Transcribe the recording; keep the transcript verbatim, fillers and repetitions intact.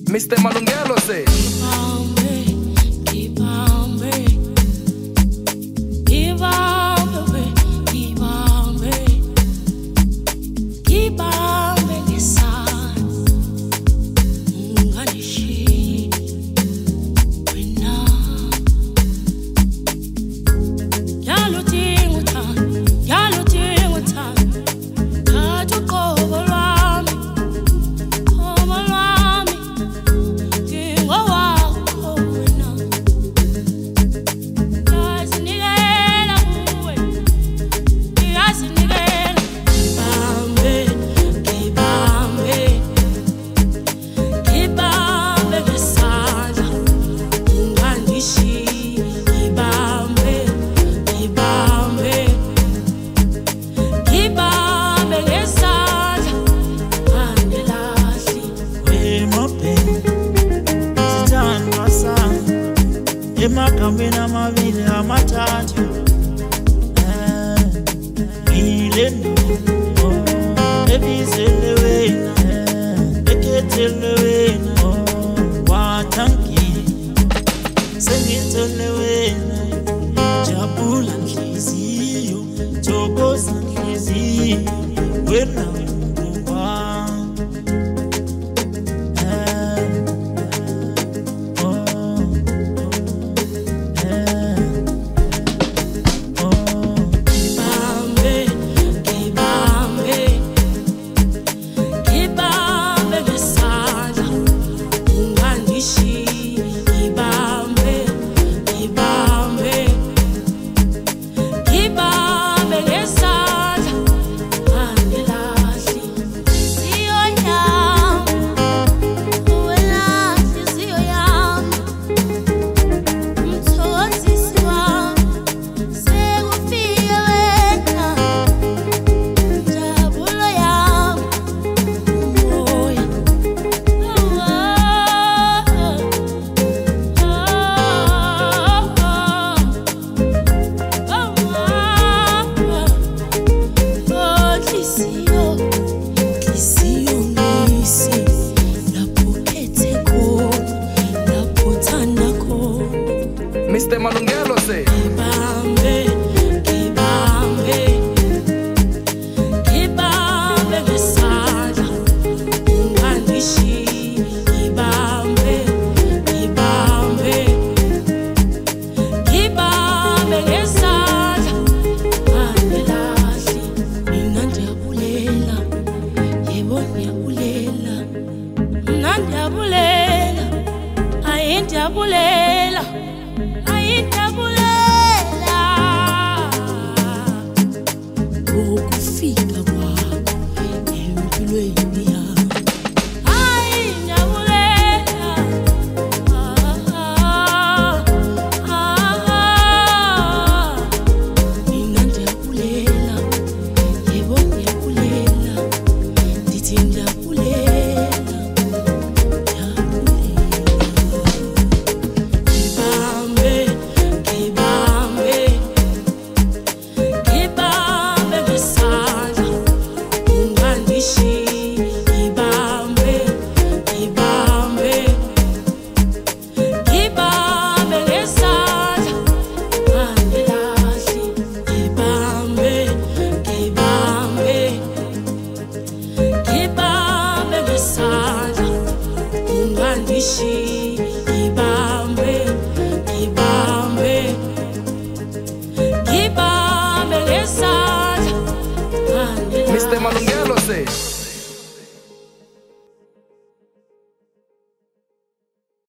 mister Malungelo say. Emakambena mavili amathathu ngilendo ebizele wena ekhethele wena wathangi sengithole wena jabula nhliziyo thokoza nhliziyo wena mister Malungelo say. Kibambe, kibambe, kibambe ngesandla ungandishi. Kibambe, kibambe, kibambe ngesandla unganilahli. Mina ndiyabulela, yebo ndiyabulela, mina ndiyabulela, ayi ndiyabulela. Ukufika kwakho empilweni yami hayi ngiyabulela mina ndiyabulela yebo ndiyabulela ndithi ndiyabulela She